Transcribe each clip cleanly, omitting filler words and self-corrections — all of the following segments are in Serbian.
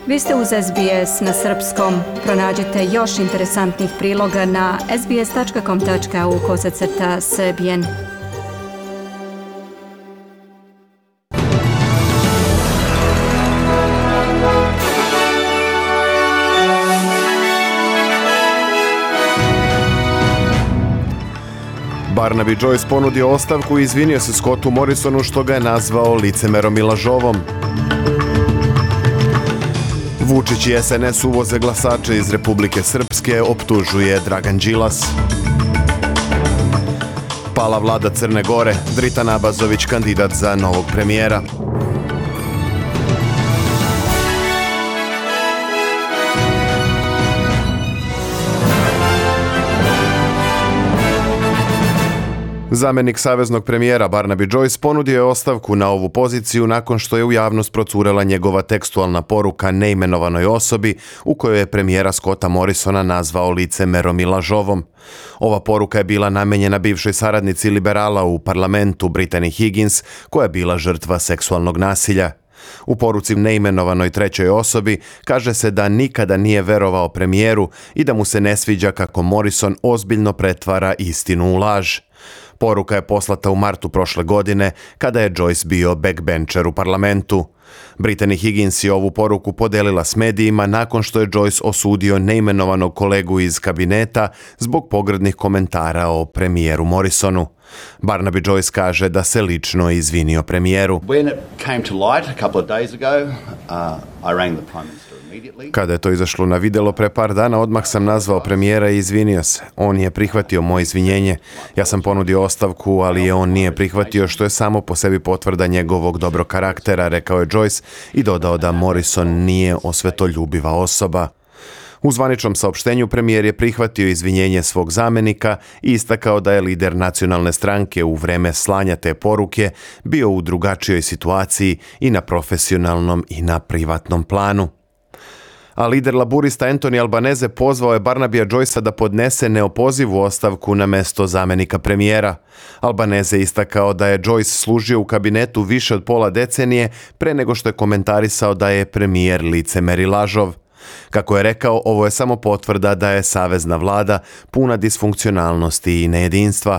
Vi ste uz SBS na srpskom. Pronađite još interesantnih priloga na sbs.com.au/srbijen. Barnaby Joyce ponudio ostavku i izvinio se Scottu Morrisonu što ga je nazvao licemerom i lažovom. Vučić i SNS uvoze glasače iz Republike Srpske, optužuje Dragan Đilas. Pala vlada Crne Gore, Dritan Abazović kandidat za novog premijera. Zamenik saveznog premijera Barnaby Joyce ponudio je ostavku na ovu poziciju nakon što je u javnost procurela njegova tekstualna poruka neimenovanoj osobi u kojoj je premijera Scotta Morrisona nazvao licemerom i lažovom. Ova poruka je bila namenjena bivšoj saradnici liberala u parlamentu Brittany Higgins, koja je bila žrtva seksualnog nasilja. U poruci neimenovanoj trećoj osobi kaže se da nikada nije verovao premijeru i da mu se ne sviđa kako Morrison ozbiljno pretvara istinu u laž. Poruka je poslata u martu prošle godine, kada je Joyce bio backbencher u parlamentu. Brittany Higgins je ovu poruku podelila s medijima nakon što je Joyce osudio neimenovanog kolegu iz kabineta zbog pogrdnih komentara o premijeru Morrisonu. Barnaby Joyce kaže da se lično izvinio premijeru. Kada je to izašlo na videlo pre par dana, odmah sam nazvao premijera i izvinio se. On je prihvatio moje izvinjenje. Ja sam ponudio ostavku, ali je on nije prihvatio, što je samo po sebi potvrda njegovog dobrog karaktera, rekao je Joyce i dodao da Morrison nije osvetoljubiva osoba. U zvaničnom saopštenju premijer je prihvatio izvinjenje svog zamenika i istakao da je lider nacionalne stranke u vreme slanja te poruke bio u drugačijoj situaciji i na profesionalnom i na privatnom planu. A lider laburista Anthony Albanese pozvao je Barnabya Joycea da podnese neopozivu ostavku na mesto zamenika premijera. Albanese istakao da je Joyce služio u kabinetu više od pola decenije pre nego što je komentarisao da je premijer licemer i lažov. Kako je rekao, ovo je samo potvrda da je savezna vlada puna disfunkcionalnosti i nejedinstva.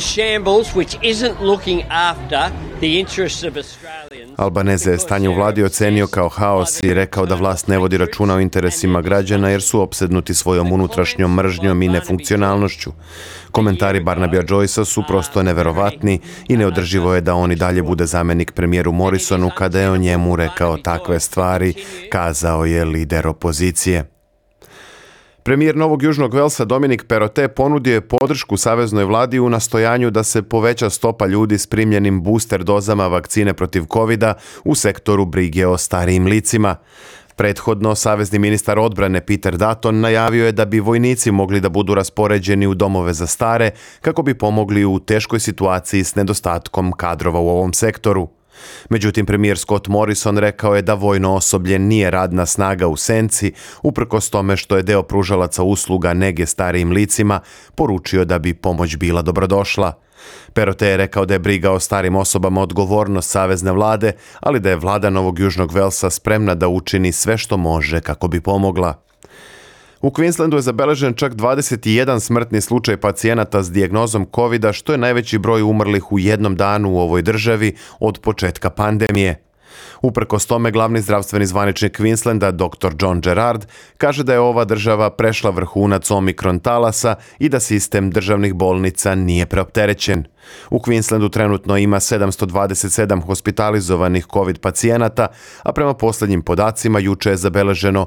Albanese je stanje u vladi ocenio kao haos i rekao da vlast ne vodi računa o interesima građana jer su opsednuti svojom unutrašnjom mržnjom i nefunkcionalnošću. Komentari Barnabya Joycea su prosto neverovatni i neodrživo je da on i dalje bude zamenik premijeru Morrisonu kada je o njemu rekao takve stvari, kazao je lider opozicije. Premijer Novog Južnog Velsa Dominic Perrottet ponudio je podršku saveznoj vladi u nastojanju da se poveća stopa ljudi s primljenim booster dozama vakcine protiv covida u sektoru brige o starijim licima. Prethodno, savezni ministar odbrane Peter Dutton najavio je da bi vojnici mogli da budu raspoređeni u domove za stare kako bi pomogli u teškoj situaciji s nedostatkom kadrova u ovom sektoru. Međutim, premijer Scott Morrison rekao je da vojno osoblje nije radna snaga u senci, uprkos tome što je deo pružalaca usluga nege starijim licima poručio da bi pomoć bila dobrodošla. Perrottet je rekao da je briga o starim osobama odgovornost savezne vlade, ali da je vlada Novog Južnog Velsa spremna da učini sve što može kako bi pomogla. U Queenslandu je zabeležen čak 21 smrtni slučaj pacijenata s dijagnozom covida, što je najveći broj umrlih u jednom danu u ovoj državi od početka pandemije. Uprkos tome, glavni zdravstveni zvaničnik Queenslanda, dr. John Gerard, kaže da je ova država prešla vrhunac omikron talasa i da sistem državnih bolnica nije preopterećen. U Queenslandu trenutno ima 727 hospitalizovanih COVID pacijenata, a prema posljednjim podacima juče je zabeleženo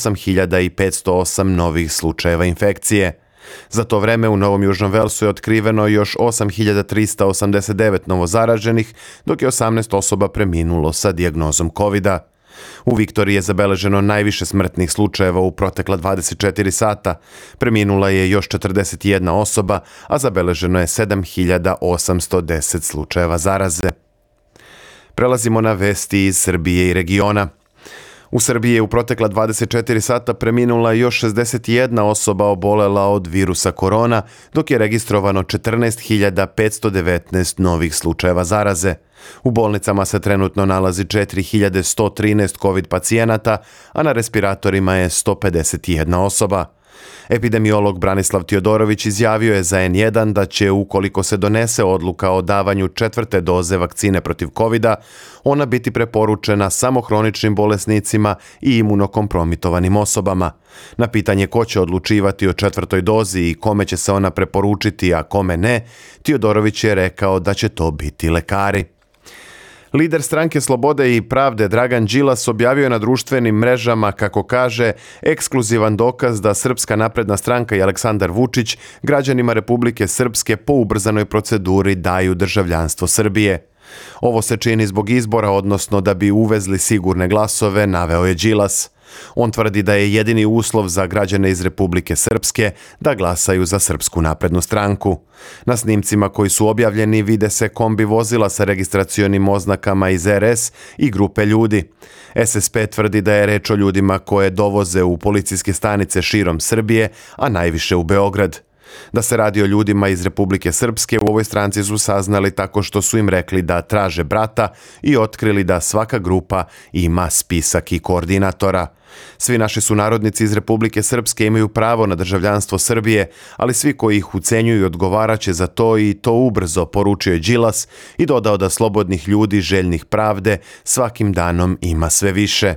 8508 novih slučajeva infekcije. Za to vreme u Novom Južnom Velsu je otkriveno još 8389 novozaraženih, dok je 18 osoba preminulo sa dijagnozom covida. U Viktoriji je zabeleženo najviše smrtnih slučajeva u protekla 24 sata. Preminula je još 41 osoba, a zabeleženo je 7810 slučajeva zaraze. Prelazimo na vesti iz Srbije i regiona. U Srbiji je u protekla 24 sata preminula još 61 osoba obolela od virusa korona, dok je registrovano 14.519 novih slučajeva zaraze. U bolnicama se trenutno nalazi 4.113 COVID pacijenata, a na respiratorima je 151 osoba. Epidemiolog Branislav Tijodorović izjavio je za N1 da će, ukoliko se donese odluka o davanju 4. doze vakcine protiv covida, ona biti preporučena samo hroničnim bolesnicima i imunokompromitovanim osobama. Na pitanje ko će odlučivati o 4. dozi i kome će se ona preporučiti, a kome ne, Tijodorović je rekao da će to biti lekari. Lider Stranke Slobode i pravde Dragan Đilas objavio je na društvenim mrežama, kako kaže, ekskluzivan dokaz da Srpska napredna stranka i Aleksandar Vučić građanima Republike Srpske po ubrzanoj proceduri daju državljanstvo Srbije. Ovo se čini zbog izbora, odnosno da bi uvezli sigurne glasove, naveo je Đilas. On tvrdi da je jedini uslov za građane iz Republike Srpske da glasaju za Srpsku naprednu stranku. Na snimcima koji su objavljeni vide se kombi vozila sa registracionim oznakama iz RS i grupe ljudi. SSP tvrdi da je reč o ljudima koje dovoze u policijske stanice širom Srbije, a najviše u Beograd. Da se radi o ljudima iz Republike Srpske u ovoj stranci su saznali tako što su im rekli da traže brata i otkrili da svaka grupa ima spisak i koordinatora. Svi naši sunarodnici iz Republike Srpske imaju pravo na državljanstvo Srbije, ali svi koji ih ucenjuju odgovaraće za to i to ubrzo, poručio je Đilas i dodao da slobodnih ljudi željnih pravde svakim danom ima sve više.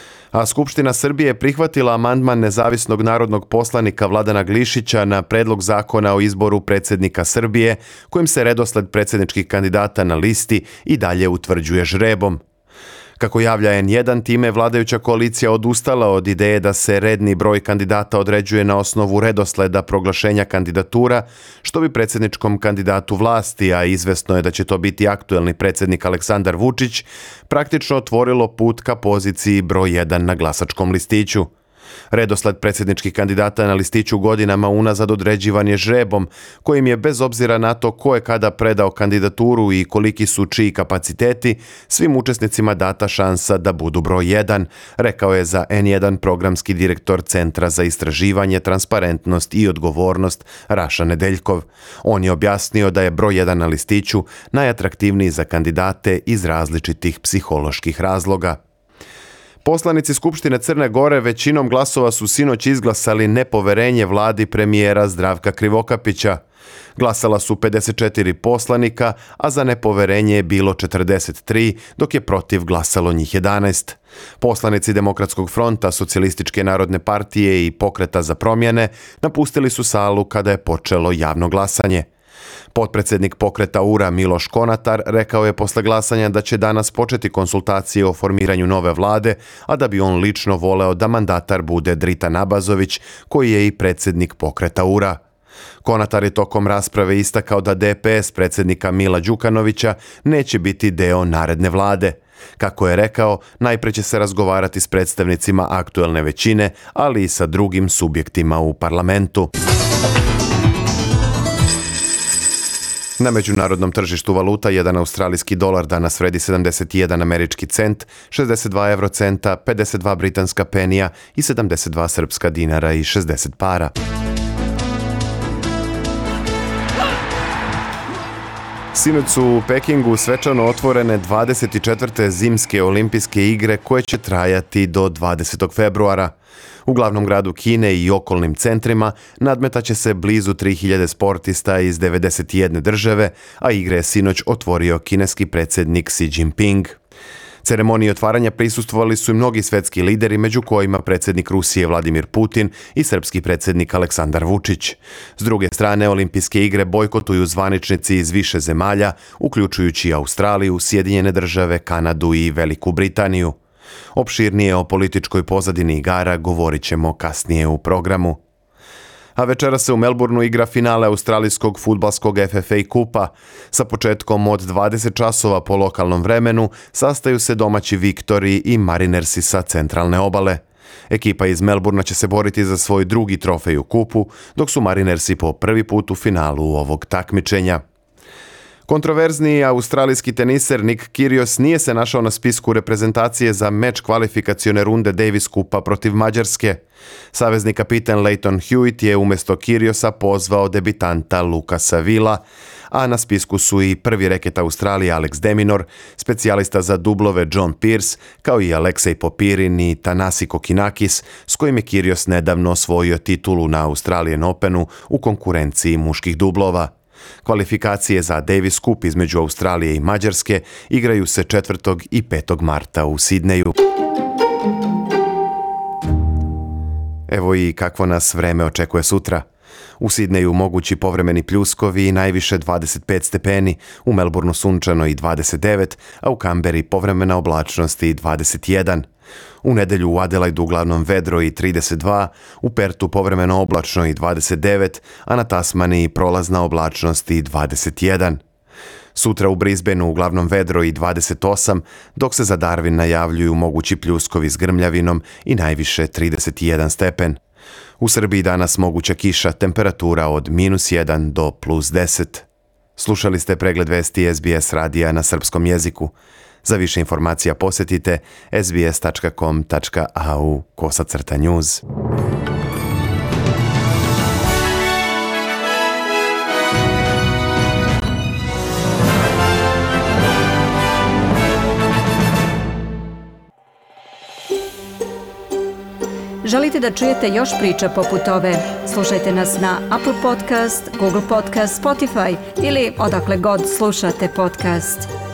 A Skupština Srbije je prihvatila amandman nezavisnog narodnog poslanika Vladana Glišića na predlog zakona o izboru predsjednika Srbije, kojim se redosled predsjedničkih kandidata na listi i dalje utvrđuje žrebom. Kako javlja N1, time vladajuća koalicija odustala od ideje da se redni broj kandidata određuje na osnovu redosleda proglašenja kandidatura, što bi predsjedničkom kandidatu vlasti, a izvesno je da će to biti aktuelni predsjednik Aleksandar Vučić, praktično otvorilo put ka poziciji broj 1 na glasačkom listiću. Redosled predsjedničkih kandidata na listiću godinama unazad određivan je žrebom, kojim je bez obzira na to ko je kada predao kandidaturu i koliki su čiji kapaciteti, svim učesnicima data šansa da budu broj 1, rekao je za N1 programski direktor Centra za istraživanje, transparentnost i odgovornost Raša Nedeljkov. On je objasnio da je broj 1 na listiću najatraktivniji za kandidate iz različitih psiholoških razloga. Poslanici Skupštine Crne Gore većinom glasova su sinoć izglasali nepoverenje vladi premijera Zdravka Krivokapića. Glasala su 54 poslanika, a za nepoverenje je bilo 43, dok je protiv glasalo njih 11. Poslanici Demokratskog fronta, Socijalističke narodne partije i Pokreta za promjene napustili su salu kada je počelo javno glasanje. Potpredsjednik Pokreta URA Miloš Konatar rekao je posle glasanja da će danas početi konsultacije o formiranju nove vlade, a da bi on lično voleo da mandatar bude Dritan Abazović, koji je i predsjednik Pokreta URA. Konatar je tokom rasprave istakao da DPS predsjednika Mila Đukanovića neće biti deo naredne vlade. Kako je rekao, najpre će se razgovarati s predstavnicima aktuelne većine, ali i sa drugim subjektima u parlamentu. Na međunarodnom tržištu valuta jedan australijski dolar danas vredi 71 američki cent, 62 eurocenta, 52 britanska penija i 72 srpska dinara i 60 para. Sinoć su u Pekingu svečano otvorene 24. zimske olimpijske igre koje će trajati do 20. februara. U glavnom gradu Kine i okolnim centrima nadmetaće se blizu 3000 sportista iz 91 države, a igre je sinoć otvorio kineski predsjednik Xi Jinping. Ceremoniji otvaranja prisustvovali su i mnogi svetski lideri, među kojima predsjednik Rusije Vladimir Putin i srpski predsjednik Aleksandar Vučić. S druge strane, olimpijske igre bojkotuju zvaničnici iz više zemalja, uključujući Australiju, Sjedinjene države, Kanadu i Veliku Britaniju. Opširnije o političkoj pozadini igara govorit ćemo kasnije u programu. A večera se u Melbourneu igra finale australijskog fudbalskog FFA kupa. Sa početkom od 20 časova po lokalnom vremenu sastaju se domaći Viktori i Marinersi sa centralne obale. Ekipa iz Melbournea će se boriti za svoj drugi trofej u kupu, dok su Marinersi po prvi put u finalu ovog takmičenja. Kontroverzni australijski teniser Nick Kyrgios nije se našao na spisku reprezentacije za meč kvalifikacione runde Davis Kupa protiv Mađarske. Savezni kapitan Lleyton Hewitt je umjesto Kyrgiosa pozvao debitanta Lucasa Villa, a na spisku su i prvi reket Australije Alex de Minaur, specijalista za dublove John Peers, kao i Aleksej Popirin i Thanasi Kokkinakis, s kojim je Kyrgios nedavno osvojio titulu na Australian Openu u konkurenciji muških dublova. Kvalifikacije za Davis Cup između Australije i Mađarske igraju se 4. i 5. marta u Sidneju. Evo i kakvo nas vreme očekuje sutra. U Sidneju mogući povremeni pljuskovi i najviše 25 stepeni, u Melbourneu sunčano i 29, a u Kamberi povremena oblačnost i 21. U nedelju u Adelaidu uglavnom vedro i 32, u Pertu povremeno oblačno i 29, a na Tasmaniji prolazna oblačnost i 21. Sutra u Brisbaneu uglavnom vedro i 28, dok se za Darwin najavljuju mogući pljuskovi s grmljavinom i najviše 31 stepen. U Srbiji danas moguća kiša, temperatura od -1 do +10. Slušali ste pregled vesti SBS radija na srpskom jeziku. Za više informacija posjetite sbs.com.au/news. Želite da čujete još priča poput ove? Slušajte nas na Apple Podcast, Google Podcast, Spotify ili odakle god slušate podcast.